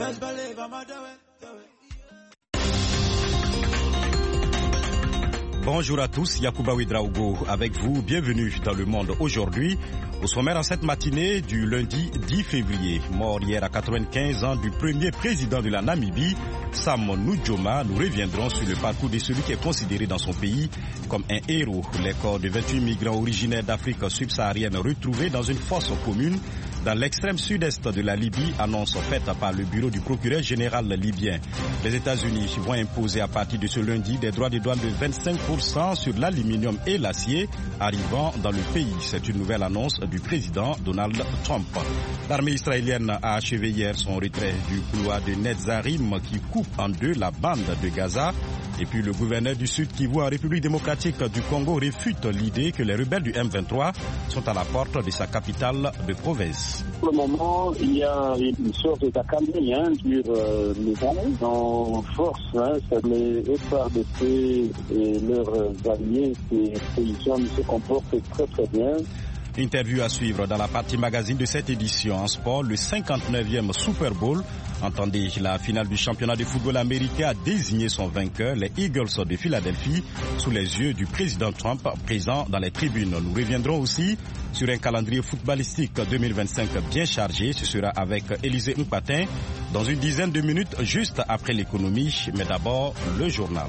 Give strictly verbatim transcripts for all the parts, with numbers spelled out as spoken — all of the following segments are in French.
Bonjour à tous, Yacouba Ouedraogo avec vous, bienvenue dans Le Monde aujourd'hui. Au sommaire en cette matinée du lundi dix février, mort hier à quatre-vingt-quinze ans du premier président de la Namibie, Sam Nujoma, nous reviendrons sur le parcours de celui qui est considéré dans son pays comme un héros. Les corps de vingt-huit migrants originaires d'Afrique subsaharienne retrouvés dans une fosse commune dans l'extrême sud-est de la Libye, annonce faite par le bureau du procureur général libyen. Les États-Unis vont imposer à partir de ce lundi des droits de douane de vingt-cinq pour cent sur l'aluminium et l'acier arrivant dans le pays. C'est une nouvelle annonce du président Donald Trump. L'armée israélienne a achevé hier son retrait du couloir de Netzarim qui coupe en deux la bande de Gaza. Et puis le gouverneur du Sud Kivu en République démocratique du Congo réfute l'idée que les rebelles du M vingt-trois sont à la porte de sa capitale de province. Pour le moment, il y a une sorte d'accalmie hein, sur euh, les gens en force. Hein, c'est les F A R D C et leurs alliés, ces paysans se comportent très très bien. Interview à suivre dans la partie magazine de cette édition. En sport, le cinquante-neuvième Super Bowl. Entendez, la finale du championnat de football américain a désigné son vainqueur, les Eagles de Philadelphie, sous les yeux du président Trump présent dans les tribunes. Nous reviendrons aussi sur un calendrier footballistique deux mille vingt-cinq bien chargé. Ce sera avec Élisée Mpatin dans une dizaine de minutes juste après l'économie. Mais d'abord, le journal.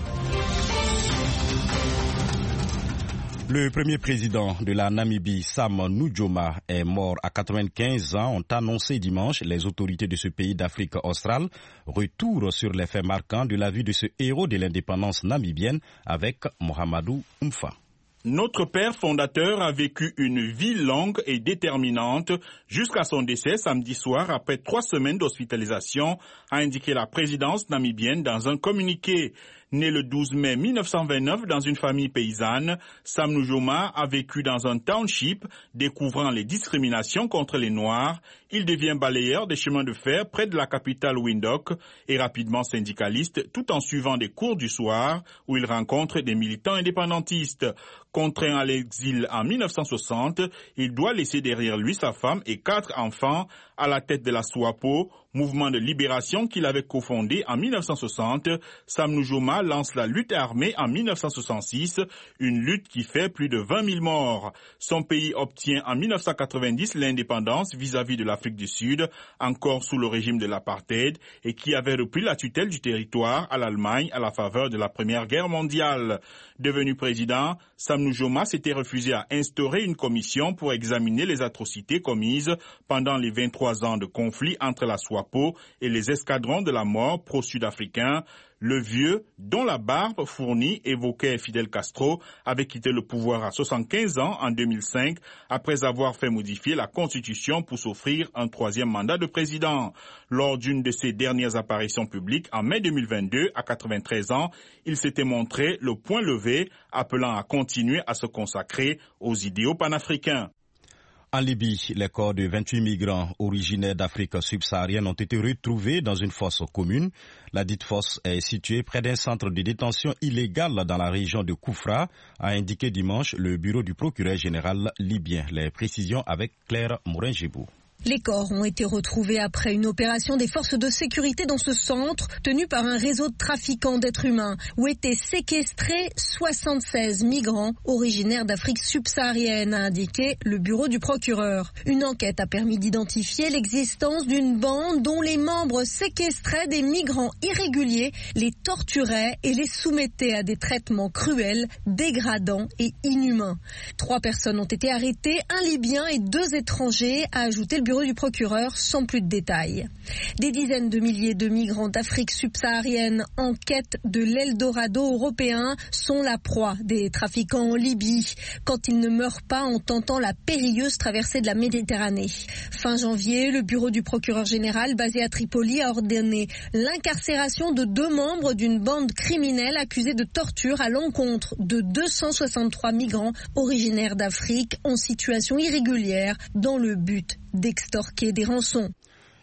Le premier président de la Namibie, Sam Nujoma, est mort à quatre-vingt-quinze ans, ont annoncé dimanche les autorités de ce pays d'Afrique australe. Retour sur les faits marquants de la vie de ce héros de l'indépendance namibienne avec Mohamedou Umfa. Notre père fondateur a vécu une vie longue et déterminante jusqu'à son décès samedi soir après trois semaines d'hospitalisation, a indiqué la présidence namibienne dans un communiqué. Né le douze mai mille neuf cent vingt-neuf dans une famille paysanne, Sam Nujoma a vécu dans un township découvrant les discriminations contre les Noirs. Il devient balayeur des chemins de fer près de la capitale Windhoek et rapidement syndicaliste tout en suivant des cours du soir où il rencontre des militants indépendantistes. Contraint à l'exil en mille neuf cent soixante, il doit laisser derrière lui sa femme et quatre enfants à la tête de la SWAPO, mouvement de libération qu'il avait cofondé en mille neuf cent soixante. Sam Nujoma lance la lutte armée en mille neuf cent soixante-six, une lutte qui fait plus de vingt mille morts. Son pays obtient en mille neuf cent quatre-vingt-dix l'indépendance vis-à-vis de l'Afrique du Sud, encore sous le régime de l'apartheid, et qui avait repris la tutelle du territoire à l'Allemagne à la faveur de la Première Guerre mondiale. Devenu président, Sam Nujoma s'était refusé à instaurer une commission pour examiner les atrocités commises pendant les vingt-trois ans de conflit entre la SWAPO et les escadrons de la mort pro-sud-africains. Le vieux, dont la barbe fournie évoquait Fidel Castro, avait quitté le pouvoir à soixante-quinze ans en deux mille cinq après avoir fait modifier la Constitution pour s'offrir un troisième mandat de président. Lors d'une de ses dernières apparitions publiques en mai deux mille vingt-deux, à quatre-vingt-treize ans, il s'était montré le poing levé, appelant à continuer à se consacrer aux idéaux panafricains. En Libye, les corps de vingt-huit migrants originaires d'Afrique subsaharienne ont été retrouvés dans une fosse commune. La dite fosse est située près d'un centre de détention illégal dans la région de Koufra, a indiqué dimanche le bureau du procureur général libyen. Les précisions avec Claire Morin-Gibou. Les corps ont été retrouvés après une opération des forces de sécurité dans ce centre, tenu par un réseau de trafiquants d'êtres humains, où étaient séquestrés soixante-seize migrants originaires d'Afrique subsaharienne, a indiqué le bureau du procureur. Une enquête a permis d'identifier l'existence d'une bande dont les membres séquestraient des migrants irréguliers, les torturaient et les soumettaient à des traitements cruels, dégradants et inhumains. Trois personnes ont été arrêtées, un Libyen et deux étrangers, a ajouté le bureau du procureur sans plus de détails. Des dizaines de milliers de migrants d'Afrique subsaharienne en quête de l'Eldorado européen sont la proie des trafiquants en Libye quand ils ne meurent pas en tentant la périlleuse traversée de la Méditerranée. Fin janvier, le bureau du procureur général basé à Tripoli a ordonné l'incarcération de deux membres d'une bande criminelle accusée de torture à l'encontre de deux cent soixante-trois migrants originaires d'Afrique en situation irrégulière dans le but d'extorquer des rançons.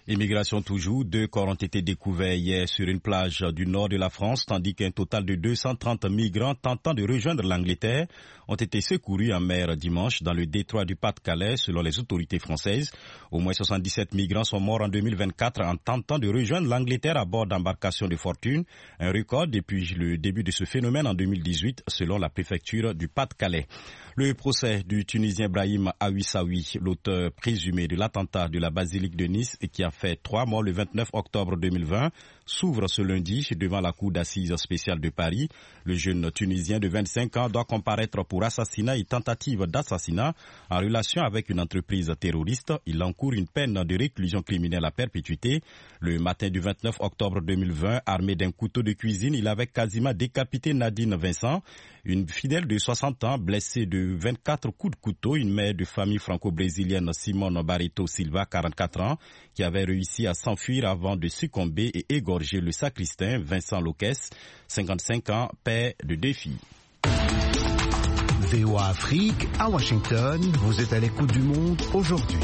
Immigration toujours, deux corps ont été découverts hier sur une plage du nord de la France, tandis qu'un total de deux cent trente migrants tentant de rejoindre l'Angleterre ont été secourus en mer dimanche dans le détroit du Pas-de-Calais, selon les autorités françaises. Au moins soixante-dix-sept migrants sont morts en deux mille vingt-quatre en tentant de rejoindre l'Angleterre à bord d'embarcations de fortune, un record depuis le début de ce phénomène en deux mille dix-huit, selon la préfecture du Pas-de-Calais. Le procès du Tunisien Brahim Awissaoui, l'auteur présumé de l'attentat de la basilique de Nice et qui a fait trois morts le vingt-neuf octobre deux mille vingt, s'ouvre ce lundi devant la cour d'assises spéciale de Paris. Le jeune Tunisien de vingt-cinq ans doit comparaître pour assassinat et tentative d'assassinat en relation avec une entreprise terroriste. Il encourt une peine de réclusion criminelle à perpétuité. Le matin du vingt-neuf octobre deux mille vingt, armé d'un couteau de cuisine, il avait quasiment décapité Nadine Vincent, une fidèle de soixante ans blessée de vingt-quatre coups de couteau, une mère de famille franco-brésilienne Simone Barreto Silva, quarante-quatre ans, qui avait réussi à s'enfuir avant de succomber et égorger le sacristain Vincent Loquès, cinquante-cinq ans, père de deux filles. V O A Afrique, à Washington, vous êtes à l'écoute du monde aujourd'hui.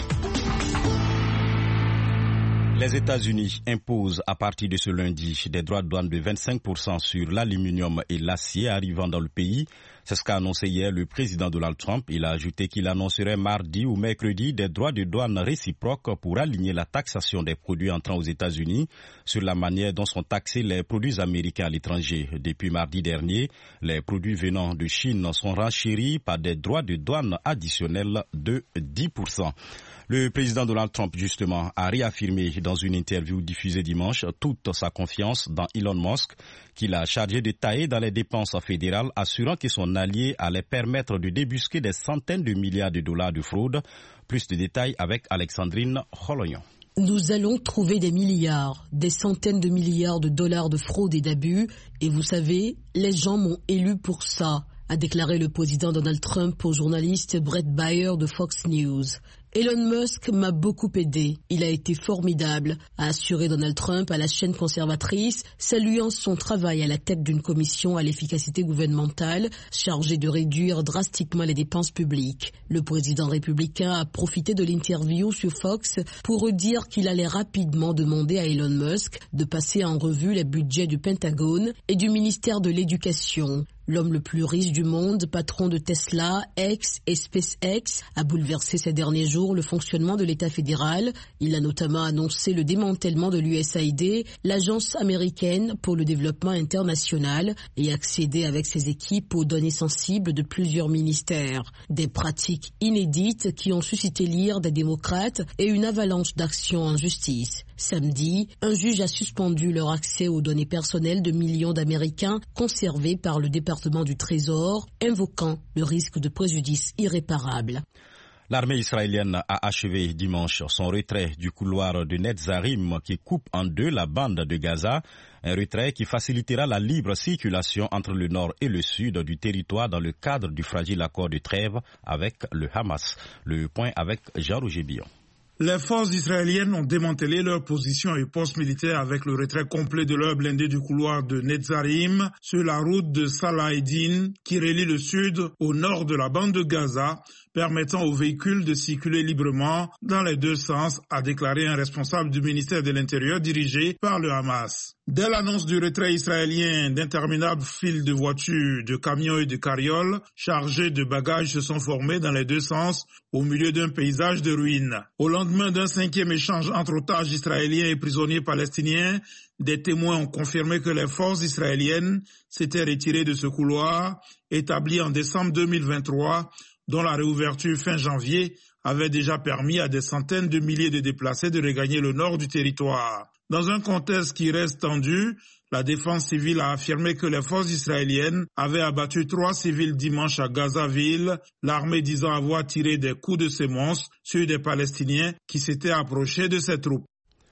Les États-Unis imposent à partir de ce lundi des droits de douane de vingt-cinq pour cent sur l'aluminium et l'acier arrivant dans le pays. C'est ce qu'a annoncé hier le président Donald Trump. Il a ajouté qu'il annoncerait mardi ou mercredi des droits de douane réciproques pour aligner la taxation des produits entrant aux États-Unis sur la manière dont sont taxés les produits américains à l'étranger. Depuis mardi dernier, les produits venant de Chine sont renchéris par des droits de douane additionnels de dix pour cent. Le président Donald Trump, justement, a réaffirmé dans une interview diffusée dimanche toute sa confiance dans Elon Musk, qu'il a chargé de tailler dans les dépenses fédérales, assurant que son allié allait permettre de débusquer des centaines de milliards de dollars de fraude. Plus de détails avec Alexandrine Rolognon. Nous allons trouver des milliards, des centaines de milliards de dollars de fraude et d'abus, et vous savez, les gens m'ont élu pour ça, a déclaré le président Donald Trump au journaliste Brett Baier de Fox News. Elon Musk m'a beaucoup aidé. Il a été formidable, a assuré Donald Trump à la chaîne conservatrice, saluant son travail à la tête d'une commission à l'efficacité gouvernementale chargée de réduire drastiquement les dépenses publiques. Le président républicain a profité de l'interview sur Fox pour dire qu'il allait rapidement demander à Elon Musk de passer en revue les budgets du Pentagone et du ministère de l'Éducation. L'homme le plus riche du monde, patron de Tesla, X et SpaceX, a bouleversé ces derniers jours le fonctionnement de l'État fédéral. Il a notamment annoncé le démantèlement de l'U S A I D, l'agence américaine pour le développement international, et accédé avec ses équipes aux données sensibles de plusieurs ministères. Des pratiques inédites qui ont suscité l'ire des démocrates et une avalanche d'actions en justice. Samedi, un juge a suspendu leur accès aux données personnelles de millions d'Américains conservées par le département du Trésor, invoquant le risque de préjudice irréparable. L'armée israélienne a achevé dimanche son retrait du couloir de Netzarim qui coupe en deux la bande de Gaza, un retrait qui facilitera la libre circulation entre le nord et le sud du territoire dans le cadre du fragile accord de trêve avec le Hamas. Le point avec Jean-Roger Billon. Les forces israéliennes ont démantelé leurs positions et postes militaires avec le retrait complet de leurs blindés du couloir de Netzarim sur la route de Salah Eddin qui relie le sud au nord de la bande de Gaza, permettant aux véhicules de circuler librement dans les deux sens, a déclaré un responsable du ministère de l'Intérieur dirigé par le Hamas. Dès l'annonce du retrait israélien, d'interminables files de voitures, de camions et de carrioles chargés de bagages se sont formés dans les deux sens au milieu d'un paysage de ruines. Au lendemain d'un cinquième échange entre otages israéliens et prisonniers palestiniens, des témoins ont confirmé que les forces israéliennes s'étaient retirées de ce couloir établi en décembre deux mille vingt-trois, dont la réouverture fin janvier avait déjà permis à des centaines de milliers de déplacés de regagner le nord du territoire. Dans un contexte qui reste tendu, la défense civile a affirmé que les forces israéliennes avaient abattu trois civils dimanche à Gaza-Ville, l'armée disant avoir tiré des coups de semonce sur des Palestiniens qui s'étaient approchés de ses troupes.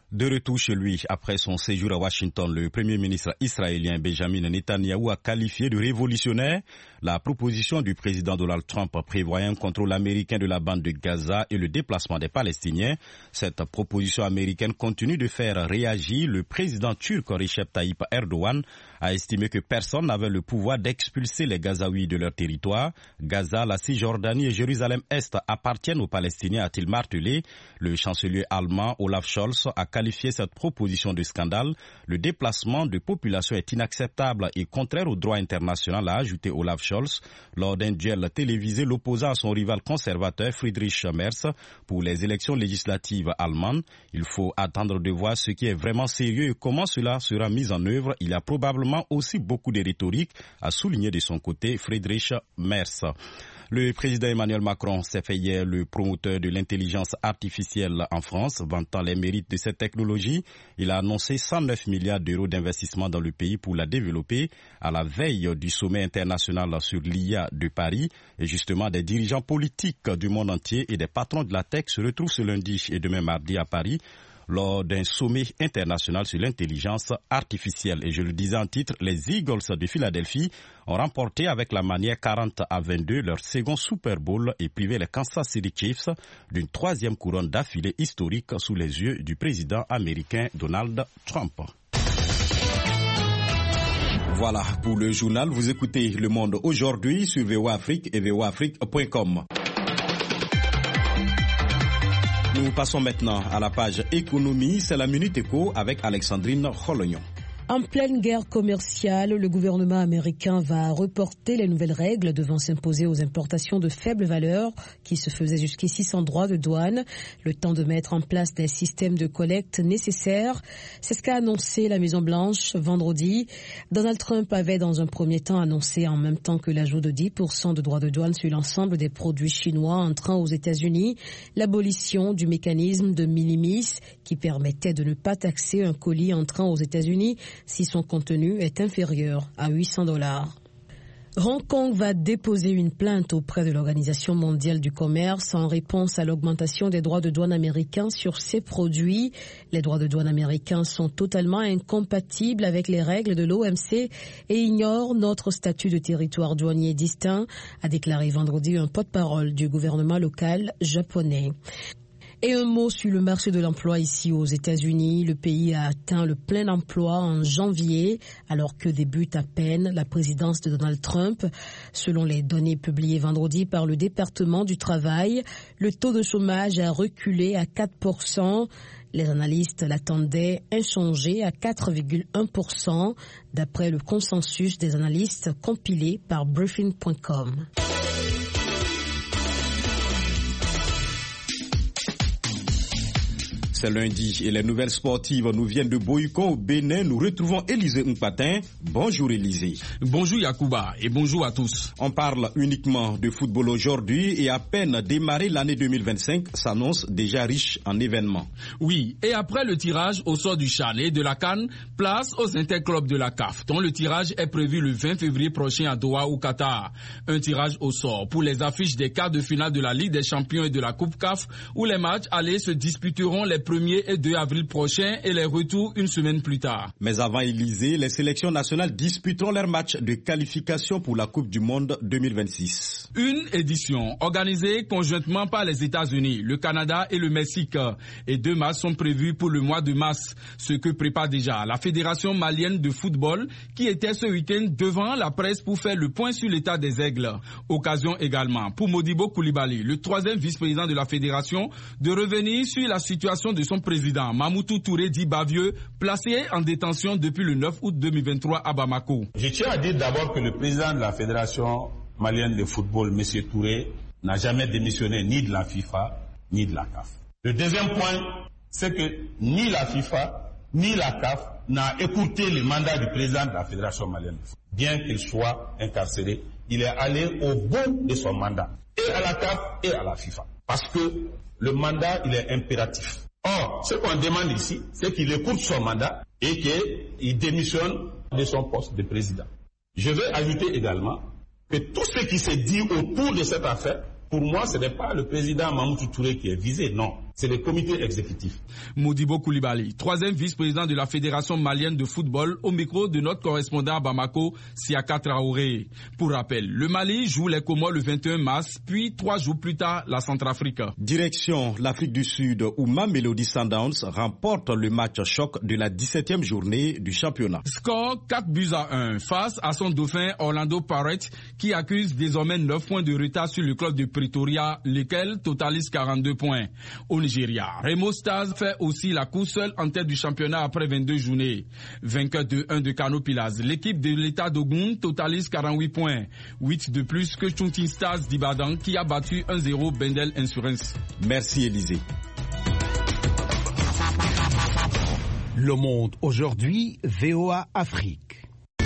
De retour chez lui après son séjour à Washington, le premier ministre israélien Benjamin Netanyahou a qualifié de révolutionnaire la proposition du président Donald Trump prévoyant un contrôle américain de la bande de Gaza et le déplacement des Palestiniens. Cette proposition américaine continue de faire réagir. Le président turc Recep Tayyip Erdogan a estimé que personne n'avait le pouvoir d'expulser les Gazaouis de leur territoire. Gaza, la Cisjordanie et Jérusalem-Est appartiennent aux Palestiniens, a-t-il martelé. Le chancelier allemand Olaf Scholz a qualifié cette proposition de scandale. Le déplacement de population est inacceptable et contraire au droit international, a ajouté Olaf Scholz lors d'un duel télévisé l'opposant à son rival conservateur Friedrich Merz pour les élections législatives allemandes. Il faut attendre de voir ce qui est vraiment sérieux et comment cela sera mis en œuvre. Il y a probablement aussi beaucoup de rhétorique, a souligné de son côté Friedrich Merz. Le président Emmanuel Macron s'est fait hier le promoteur de l'intelligence artificielle en France, vantant les mérites de cette technologie. Il a annoncé cent neuf milliards d'euros d'investissement dans le pays pour la développer à la veille du sommet international sur l'I A de Paris. Et justement, des dirigeants politiques du monde entier et des patrons de la tech se retrouvent ce lundi et demain mardi à Paris lors d'un sommet international sur l'intelligence artificielle. Et je le disais en titre, les Eagles de Philadelphie ont remporté avec la manière quarante à vingt-deux leur second Super Bowl et privé les Kansas City Chiefs d'une troisième couronne d'affilée historique sous les yeux du président américain Donald Trump. Voilà pour le journal. Vous écoutez Le Monde aujourd'hui sur V O A Afrique et V O A Afrique point com. Nous passons maintenant à la page économie. C'est la Minute Éco avec Alexandrine Rolognon. En pleine guerre commerciale, le gouvernement américain va reporter les nouvelles règles devant s'imposer aux importations de faible valeur qui se faisaient jusqu'ici sans droit de douane. Le temps de mettre en place des systèmes de collecte nécessaires. C'est ce qu'a annoncé la Maison-Blanche vendredi. Donald Trump avait dans un premier temps annoncé en même temps que l'ajout de dix pour cent de droits de douane sur l'ensemble des produits chinois entrant aux États-Unis, l'abolition du mécanisme de minimis qui permettait de ne pas taxer un colis entrant aux États-Unis si son contenu est inférieur à huit cents dollars. Hong Kong va déposer une plainte auprès de l'Organisation mondiale du commerce en réponse à l'augmentation des droits de douane américains sur ses produits. Les droits de douane américains sont totalement incompatibles avec les règles de l'O M C et ignorent notre statut de territoire douanier distinct, a déclaré vendredi un porte-parole du gouvernement local japonais. Et un mot sur le marché de l'emploi ici aux États-Unis. Le pays a atteint le plein emploi en janvier, alors que débute à peine la présidence de Donald Trump. Selon les données publiées vendredi par le département du travail, le taux de chômage a reculé à quatre pour cent. Les analystes l'attendaient inchangé à quatre virgule un pour cent, d'après le consensus des analystes compilé par briefing point com. C'est lundi et les nouvelles sportives nous viennent de Boycon au Bénin. Nous retrouvons Élisée Mpatin. Bonjour Élisée. Bonjour Yacouba et bonjour à tous. On parle uniquement de football aujourd'hui et à peine démarré l'année deux mille vingt-cinq s'annonce déjà riche en événements. Oui, et après le tirage au sort du CHAN et de la CAN, place aux interclubs de la C A F, dont le tirage est prévu le vingt février prochain à Doha au Qatar. Un tirage au sort pour les affiches des quarts de finale de la Ligue des Champions et de la Coupe C A F, où les matchs allés se disputeront les premier et deux avril prochain et les retours une semaine plus tard. Mais avant Élysée, les sélections nationales disputeront leur match de qualification pour la Coupe du Monde deux mille vingt-six. Une édition organisée conjointement par les États-Unis, le Canada et le Mexique. Et deux matchs sont prévus pour le mois de mars, ce que prépare déjà la Fédération malienne de football qui était ce week-end devant la presse pour faire le point sur l'état des aigles. Occasion également pour Modibo Koulibaly, le troisième vice-président de la Fédération, de revenir sur la situation de son président, Mamoutou Touré dit Bavieux, placé en détention depuis le neuf août deux mille vingt-trois à Bamako. Je tiens à dire d'abord que le président de la Fédération malienne de football, M. Touré, n'a jamais démissionné ni de la FIFA, ni de la C A F. Le deuxième point, c'est que ni la FIFA, ni la C A F n'a écouté le mandat du président de la Fédération malienne de football. Bien qu'il soit incarcéré, il est allé au bout de son mandat, et à la C A F et à la FIFA. Parce que le mandat, il est impératif. Or, ce qu'on demande ici, c'est qu'il écoute son mandat et qu'il démissionne de son poste de président. Je vais ajouter également que tout ce qui s'est dit autour de cette affaire, pour moi, ce n'est pas le président Mamoutou Touré qui est visé, non. c'est le comité exécutif. Modibo Koulibaly, troisième vice-président de la Fédération malienne de football, au micro de notre correspondant à Bamako, Siaka Traoré. Pour rappel, le Mali joue les Comores le vingt et un mars, puis trois jours plus tard, la Centrafrique. Direction l'Afrique du Sud, où Mamelodi Sundowns remporte le match choc de la dix-septième journée du championnat. Score quatre buts à un face à son dauphin Orlando Pirates, qui accuse désormais neuf points de retard sur le club de Pretoria, lequel totalise quarante-deux points. Au Nigeria, Remo Stars fait aussi la course seule en tête du championnat après vingt-deux journées. Vainqueur deux un de Kano Pillars, l'équipe de l'État d'Ogun totalise quarante-huit points, huit de plus que Shooting Stars d'Ibadan qui a battu un zéro Bendel Insurance. Merci Élisée. Le Monde aujourd'hui, V O A Afrique.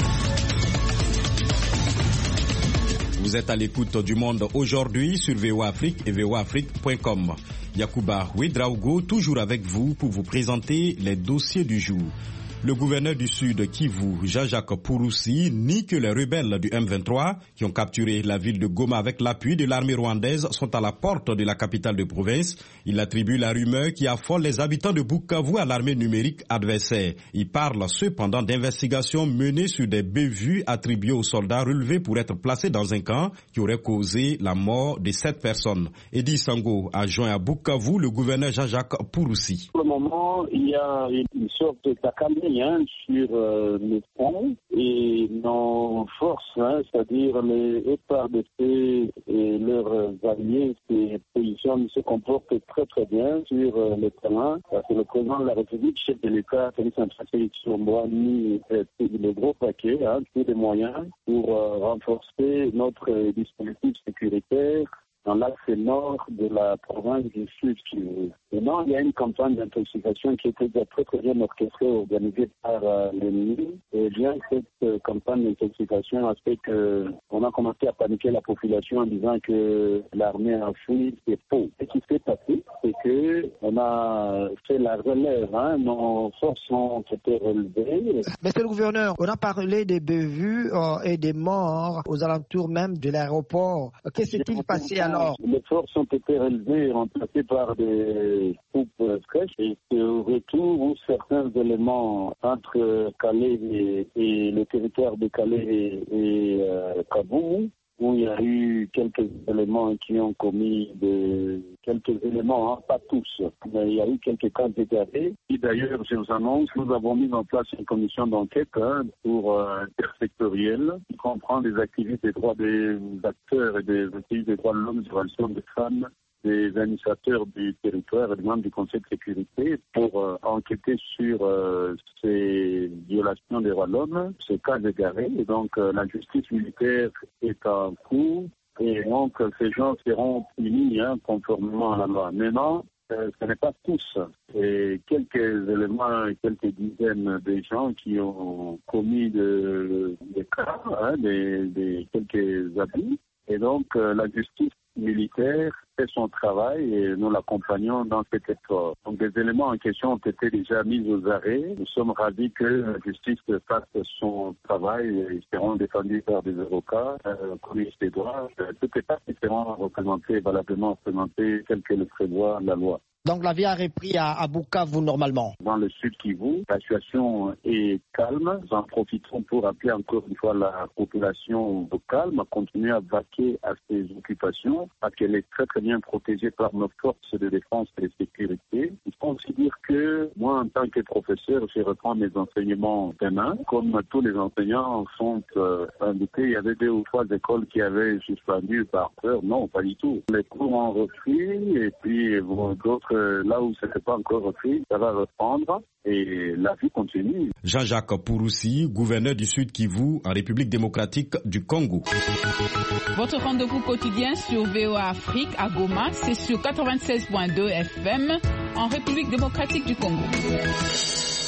Vous êtes à l'écoute du Monde aujourd'hui sur V O A Afrique et V O A Afrique point com. Yacouba Ouedraogo, toujours avec vous pour vous présenter les dossiers du jour. Le gouverneur du Sud Kivu, Jean-Jacques Purusi, nie que les rebelles du M vingt-trois, qui ont capturé la ville de Goma avec l'appui de l'armée rwandaise, sont à la porte de la capitale de province. Il attribue la rumeur qui affole les habitants de Bukavu à l'armée numérique adversaire. Il parle cependant d'investigations menées sur des bévues attribuées aux soldats relevés pour être placés dans un camp qui aurait causé la mort de sept personnes. Edi Sango a joint à Bukavu le gouverneur Jean-Jacques Purusi. Pour le moment, il y a une sorte de tacaménie Hein, sur euh, les fonds et nos forces, hein, c'est-à-dire les F R D C et leurs alliés se positionnent, se comportent très très bien sur euh, le terrain, parce que le président de la République, chef de l'État, Félix Antoine Tshisekedi, a mis euh, le gros paquet, hein, tous les moyens pour euh, renforcer notre euh, dispositif sécuritaire dans l'axe nord de la province du Sud Kivu. Maintenant, il y a une campagne d'intoxication qui était très très bien orchestrée, organisée par euh, l'ennemi. Et bien, cette euh, campagne d'intoxication a fait qu'on a commencé à paniquer la population en disant que l'armée a fui, c'est faux. Ce qui s'est passé, c'est qu'on a fait la relève, hein, nos forces ont été relevées. Monsieur le gouverneur, on a parlé des bévues euh, et des morts aux alentours même de l'aéroport. Que s'est-il passé alors? Les forces ont été relevées et remplacées par des troupes fraîches. Et c'est au retour où certains éléments entre Calais et, et le territoire de Calais et, et euh, Kaboul, où il y a eu quelques éléments qui ont commis de quelques éléments, hein, pas tous, mais il y a eu quelques cas d'égarés. Et d'ailleurs, je vous annonce, nous avons mis en place une commission d'enquête hein, pour euh, intersectorielle qui comprend des activités des droits des acteurs et des activités des droits de l'homme, des relations des femmes, des administrateurs du territoire et des membres du Conseil de sécurité pour euh, enquêter sur euh, ces violations des droits de l'homme, ces cas égarés. Et donc, euh, la justice militaire est en cours et donc ces gens seront punis hein, conformément à la loi. Maintenant, euh, ce n'est pas tous. C'est quelques éléments, quelques dizaines de gens qui ont commis de, des cas, hein, des, des quelques abus. Et donc, euh, la justice militaire fait son travail et nous l'accompagnons dans cet effort. Donc, des éléments en question ont été déjà mis aux arrêts. Nous sommes ravis que la justice fasse son travail et seront défendus par des avocats, euh, commis des droits. Euh, toutes les parties seront représentées, valablement représentées, telles que le prévoit la loi. Donc la vie a repris à, à Bukavu normalement. Dans le sud Kivu, la situation est calme. Nous en profitons pour appeler encore une fois la population de calme à continuer à vaquer à ses occupations parce qu'elle est très très bien protégée par nos forces de défense et de sécurité. Il faut aussi dire que moi en tant que professeur, je reprends mes enseignements demain. Comme tous les enseignants sont euh, indiqués, il y avait deux ou trois écoles qui avaient suspendu par peur. Non, pas du tout. Les cours ont repris et puis bon, d'autres là où ce n'est pas encore repris, ça va reprendre et la vie continue. Jean-Jacques Purusi, gouverneur du Sud Kivu en République démocratique du Congo. Votre rendez-vous quotidien sur V O A Afrique à Goma, c'est sur quatre-vingt-seize point deux F M en République démocratique du Congo.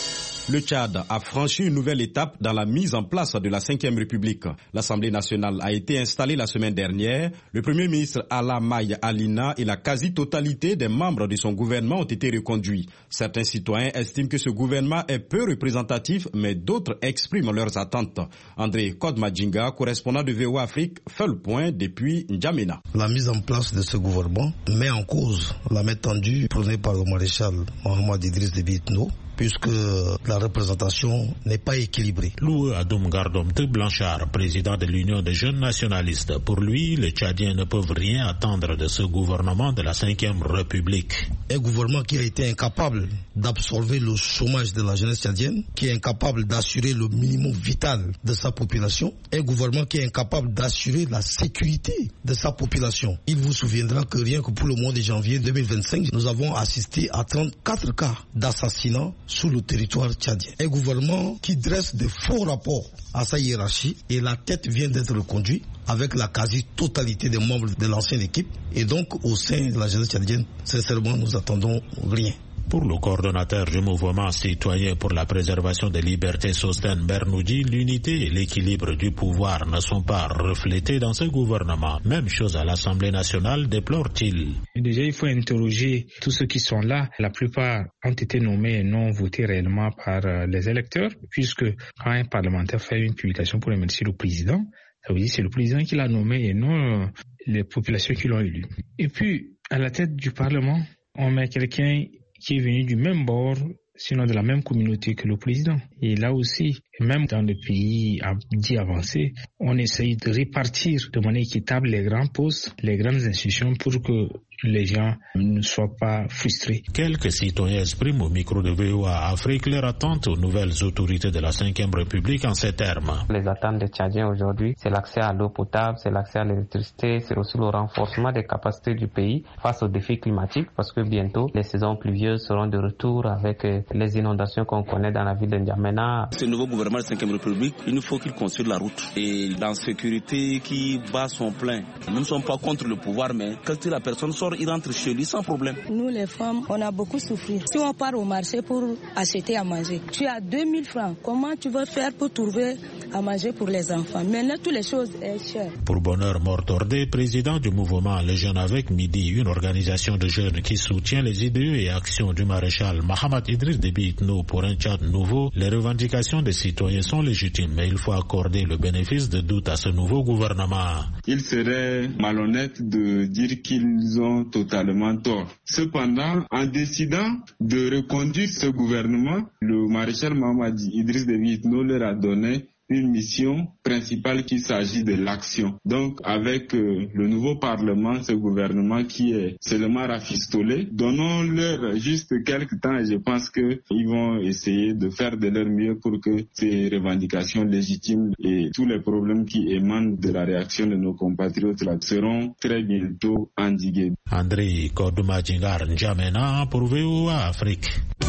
Le Tchad a franchi une nouvelle étape dans la mise en place de la cinquième République. L'Assemblée nationale a été installée la semaine dernière. Le Premier ministre Alla Maye Alina et la quasi-totalité des membres de son gouvernement ont été reconduits. Certains citoyens estiment que ce gouvernement est peu représentatif, mais d'autres expriment leurs attentes. André Kodmadjinga, correspondant de V O A Afrique, fait le point depuis N'Djamena. La mise en place de ce gouvernement met en cause la main tendue prônée par le maréchal Mohamed Idriss Déby Itno, puisque la représentation n'est pas équilibrée. Loué Adoum Gardomte Blanchard, président de l'Union des jeunes nationalistes. Pour lui, les Tchadiens ne peuvent rien attendre de ce gouvernement de la cinquième République. Un gouvernement qui a été incapable d'absorber le chômage de la jeunesse tchadienne, qui est incapable d'assurer le minimum vital de sa population, un gouvernement qui est incapable d'assurer la sécurité de sa population. Il vous souviendra que rien que pour le mois de janvier deux mille vingt-cinq, nous avons assisté à trente-quatre cas d'assassinat sous le territoire tchadien. Un gouvernement qui dresse de faux rapports à sa hiérarchie et la tête vient d'être reconduite avec la quasi-totalité des membres de l'ancienne équipe. Et donc, au sein de la jeunesse tchadienne, sincèrement, nous attendons rien. Pour le coordonnateur du mouvement citoyen pour la préservation des libertés, Sosten Bernoudi, l'unité et l'équilibre du pouvoir ne sont pas reflétés dans ce gouvernement. Même chose à l'Assemblée nationale, déplore-t-il. Déjà, il faut interroger tous ceux qui sont là. La plupart ont été nommés et non votés réellement par les électeurs, puisque quand un parlementaire fait une publication pour remercier le président, ça veut dire que c'est le président qui l'a nommé et non les populations qui l'ont élu. Et puis, à la tête du Parlement, on met quelqu'un qui est venu du même bord, sinon de la même communauté que le président. Et là aussi, même dans les pays dits avancés, on essaye de répartir de manière équitable les grands postes, les grandes institutions pour que les gens ne soient pas frustrés. Quelques citoyens expriment au micro de V O A Afrique leur attente aux nouvelles autorités de la cinquième République en ces termes. Les attentes des Tchadiens aujourd'hui, c'est l'accès à l'eau potable, c'est l'accès à l'électricité, c'est aussi le renforcement des capacités du pays face aux défis climatiques, parce que bientôt, les saisons pluvieuses seront de retour avec les inondations qu'on connaît dans la ville de N'Djamena. Ce nouveau gouvernement de la cinquième République, il nous faut qu'il construise la route. Et la sécurité qui bat son plein, nous ne sommes pas contre le pouvoir, mais quand la personne sort, il rentre chez lui sans problème. Nous les femmes, on a beaucoup souffert. Si on part au marché pour acheter à manger, tu as deux mille francs. Comment tu vas faire pour trouver à manger pour les enfants? Maintenant, toutes les choses sont chères. Pour Bonheur Mortordé, président du mouvement Les Jeunes avec Midi, une organisation de jeunes qui soutient les idées et actions du maréchal Mohamed Idriss Déby Itno pour un Tchad nouveau, les revendications des citoyens sont légitimes, mais il faut accorder le bénéfice de doute à ce nouveau gouvernement. Il serait malhonnête de dire qu'ils ont totalement tort. Cependant, en décidant de reconduire ce gouvernement, le maréchal Mohamed Idriss Déby Itno leur a donné une mission principale qu'il s'agit de l'action. Donc avec euh, le nouveau Parlement, ce gouvernement qui est seulement rafistolé, donnons-leur juste quelques temps et je pense qu'ils vont essayer de faire de leur mieux pour que ces revendications légitimes et tous les problèmes qui émanent de la réaction de nos compatriotes là, seront très bientôt endigués. André Kodmadjingar N'Djamena pour V O A Afrique.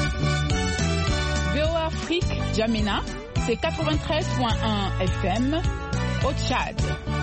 V O A Afrique, N'Djamena, c'est quatre-vingt-treize virgule un F M au Tchad.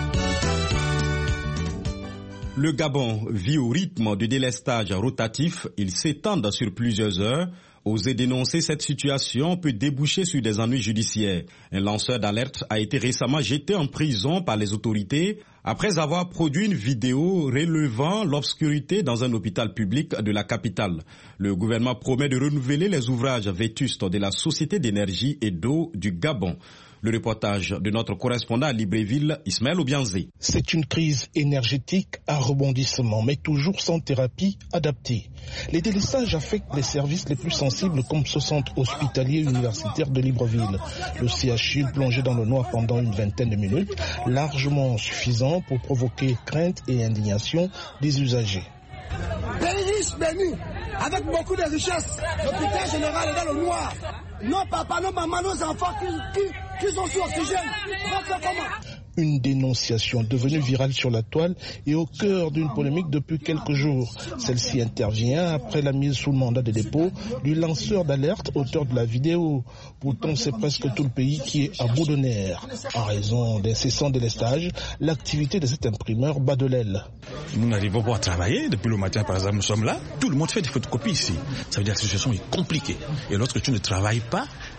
Le Gabon vit au rythme de délestage rotatif. Il s'étend sur plusieurs heures. Oser dénoncer cette situation peut déboucher sur des ennuis judiciaires. Un lanceur d'alerte a été récemment jeté en prison par les autorités après avoir produit une vidéo relevant l'obscurité dans un hôpital public de la capitale. Le gouvernement promet de renouveler les ouvrages vétustes de la Société d'énergie et d'eau du Gabon. Le reportage de notre correspondant à Libreville, Ismaël Obianzé. C'est une crise énergétique à rebondissement, mais toujours sans thérapie adaptée. Les délestages affectent les services les plus sensibles comme ce centre hospitalier universitaire de Libreville. Le C H U plongé dans le noir pendant une vingtaine de minutes, largement suffisant pour provoquer crainte et indignation des usagers. Pays riche, béni, avec beaucoup de richesses. L'hôpital général est dans le noir. Nos papas, nos mamans, nos enfants qui, qui, qui sont sous oxygène. Donc c'est comment? Une dénonciation devenue virale sur la toile et au cœur d'une polémique depuis quelques jours. Celle-ci intervient après la mise sous le mandat de dépôt du lanceur d'alerte, auteur de la vidéo. Pourtant, c'est presque tout le pays qui est à bout de nerfs. En raison d'incessants délestages, l'activité de cet imprimeur bat de l'aile. Nous n'arrivons pas à travailler. Depuis le matin, par exemple, nous sommes là. Tout le monde fait des photocopies ici. Ça veut dire que la situation est compliquée. Et lorsque tu ne travailles pas,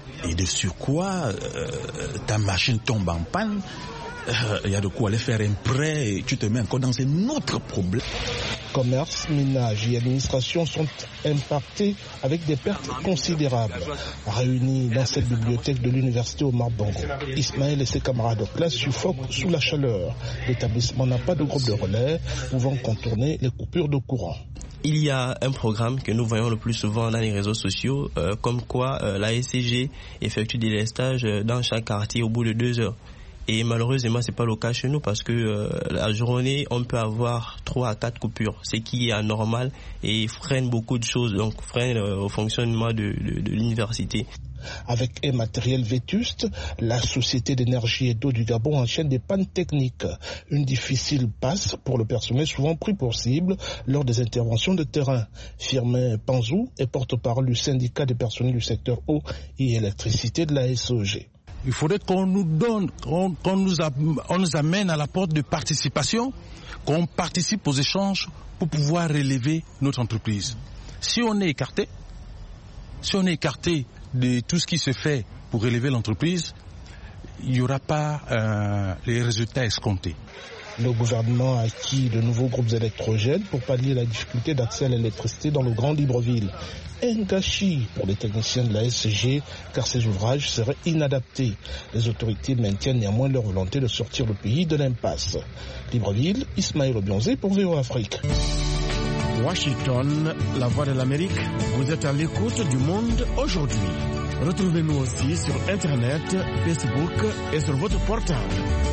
Et de surcroît, euh, ta machine tombe en panne, il euh, y a de quoi aller faire un prêt et tu te mets encore dans un autre problème. Commerce, ménage et administration sont impactés avec des pertes considérables. Réunis dans cette bibliothèque de l'université Omar Bongo, Ismaël et ses camarades de classe suffoquent sous la chaleur. L'établissement n'a pas de groupe de relais pouvant contourner les coupures de courant. Il y a un programme que nous voyons le plus souvent dans les réseaux sociaux, euh, comme quoi euh, la S C G effectue des lestages dans chaque quartier au bout de deux heures. Et malheureusement, c'est pas le cas chez nous parce que euh, la journée, on peut avoir trois à quatre coupures, ce qui est anormal et freine beaucoup de choses, donc freine euh, au fonctionnement de, de, de l'université. Avec un matériel vétuste, la Société d'énergie et d'eau du Gabon enchaîne des pannes techniques. Une difficile passe pour le personnel souvent pris pour cible lors des interventions de terrain. Firmin Panzou est porte-parole du syndicat des personnels du secteur eau et électricité de la S O G. Il faudrait qu'on nous donne, qu'on, qu'on nous, a, on nous amène à la porte de participation, qu'on participe aux échanges pour pouvoir relever notre entreprise. Si on est écarté, si on est écarté de tout ce qui se fait pour relever l'entreprise, il n'y aura pas euh, les résultats escomptés. Le gouvernement a acquis de nouveaux groupes électrogènes pour pallier la difficulté d'accès à l'électricité dans le Grand Libreville. Un gâchis pour les techniciens de la S C G car ces ouvrages seraient inadaptés. Les autorités maintiennent néanmoins leur volonté de sortir le pays de l'impasse. Libreville, Ismaël Obionzé pour V O Afrique. Washington, la voix de l'Amérique, vous êtes à l'écoute du monde aujourd'hui. Retrouvez-nous aussi sur Internet, Facebook et sur votre portable.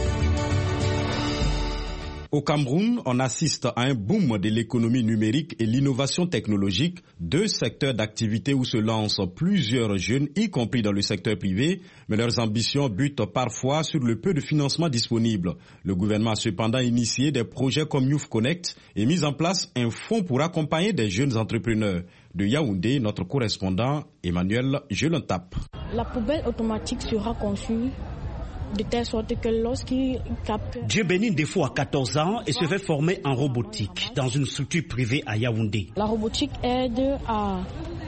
Au Cameroun, on assiste à un boom de l'économie numérique et l'innovation technologique, deux secteurs d'activité où se lancent plusieurs jeunes, y compris dans le secteur privé, mais leurs ambitions butent parfois sur le peu de financement disponible. Le gouvernement a cependant initié des projets comme Youth Connect et mis en place un fonds pour accompagner des jeunes entrepreneurs. De Yaoundé, notre correspondant Emmanuel Jelentap. La poubelle automatique sera conçue de telle sorte que lorsqu'il capte... Djebeni Defo a quatorze ans et se fait former en robotique dans une structure privée à Yaoundé. La robotique aide à,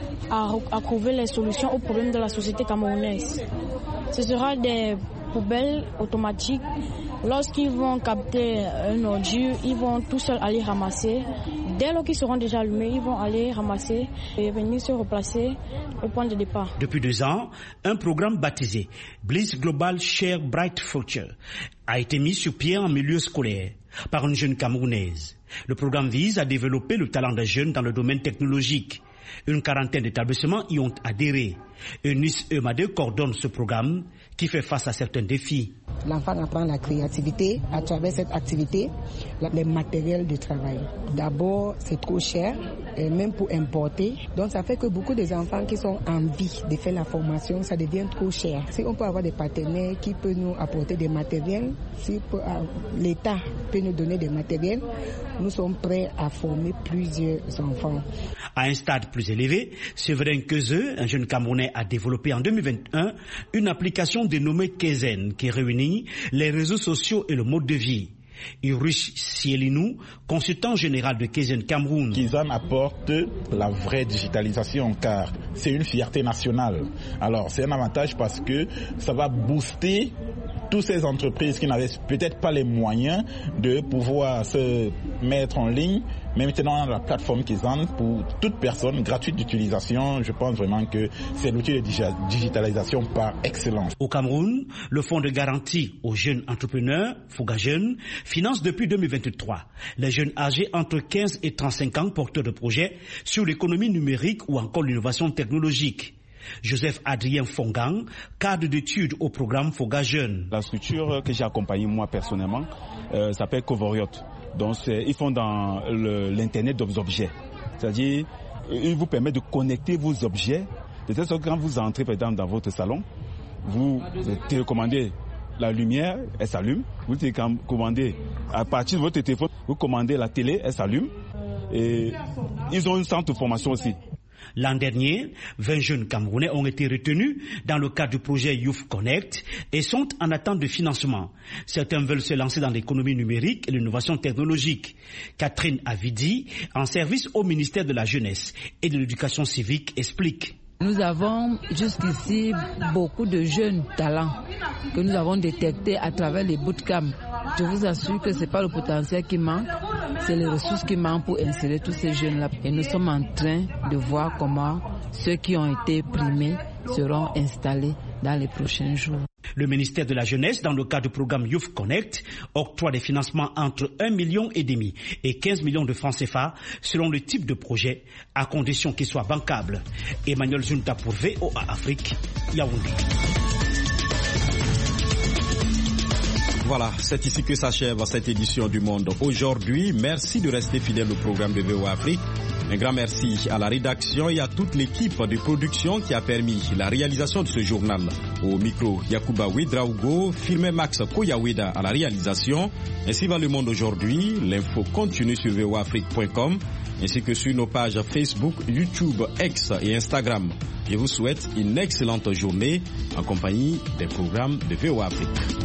à, à trouver les solutions aux problèmes de la société camerounaise. Ce sera des poubelles automatiques. Lorsqu'ils vont capter un ordure, ils vont tout seuls aller ramasser. Dès lors qu'ils seront déjà allumés, ils vont aller ramasser et venir se replacer au point de départ. Depuis deux ans, un programme baptisé Bliss Global Share Bright Future a été mis sur pied en milieu scolaire par une jeune Camerounaise. Le programme vise à développer le talent des jeunes dans le domaine technologique. Une quarantaine d'établissements y ont adhéré. Eunice Eumade coordonne ce programme qui fait face à certains défis. L'enfant apprend la créativité à travers cette activité, les matériels de travail. D'abord, c'est trop cher, et même pour importer. Donc, ça fait que beaucoup des enfants qui sont en vie de faire la formation, ça devient trop cher. Si on peut avoir des partenaires qui peuvent nous apporter des matériels, si l'État peut nous donner des matériels, nous sommes prêts à former plusieurs enfants. À un stade plus élevé, Séverin Keuzeux, un jeune Camerounais, a développé en deux mille vingt et un une application dénommée Kezen qui réunit les réseaux sociaux et le mode de vie. Urish Sielinou, consultant général de Kezen Cameroun. Kezen apporte la vraie digitalisation car c'est une fierté nationale. Alors c'est un avantage parce que ça va booster toutes ces entreprises qui n'avaient peut-être pas les moyens de pouvoir se mettre en ligne. Mais maintenant, la plateforme Kezen, pour toute personne, gratuite d'utilisation, je pense vraiment que c'est l'outil de digitalisation par excellence. Au Cameroun, le fonds de garantie aux jeunes entrepreneurs, Fouga Jeunes, finance depuis deux mille vingt-trois les jeunes âgés entre quinze et trente-cinq ans porteurs de projets sur l'économie numérique ou encore l'innovation technologique. Joseph Adrien Fongang, cadre d'études au programme Fouga Jeunes. La structure que j'ai accompagnée moi personnellement euh, s'appelle Covoriot. Donc ils font dans l'internet des objets. C'est-à-dire, ils vous permettent de connecter vos objets. De telle sorte que quand vous entrez par exemple dans votre salon, vous télécommandez la lumière, elle s'allume. Vous télécommandez à partir de votre téléphone, vous commandez la télé, elle s'allume. Et ils ont une centre de formation aussi. L'an dernier, vingt jeunes Camerounais ont été retenus dans le cadre du projet Youth Connect et sont en attente de financement. Certains veulent se lancer dans l'économie numérique et l'innovation technologique. Catherine Avidi, en service au ministère de la Jeunesse et de l'Éducation civique, explique. Nous avons jusqu'ici beaucoup de jeunes talents que nous avons détectés à travers les bootcamps. Je vous assure que ce n'est pas le potentiel qui manque, c'est les ressources qui manquent pour insérer tous ces jeunes-là. Et nous sommes en train de voir comment ceux qui ont été primés seront installés dans les prochains jours. Le ministère de la Jeunesse, dans le cadre du programme Youth Connect, octroie des financements entre un million et demi et quinze millions de francs C F A selon le type de projet, à condition qu'il soit bancable. Emmanuel Zunta pour V O A Afrique, Yaoundé. Voilà, c'est ici que s'achève cette édition du Monde aujourd'hui. Merci de rester fidèle au programme de V O A Afrique. Un grand merci à la rédaction et à toute l'équipe de production qui a permis la réalisation de ce journal. Au micro, Yacouba Ouedraogo, filmé Max Koyaweda à la réalisation. Ainsi va le Monde aujourd'hui. L'info continue sur v o afrique point com ainsi que sur nos pages Facebook, YouTube, X et Instagram. Je vous souhaite une excellente journée en compagnie des programmes de V O A Afrique.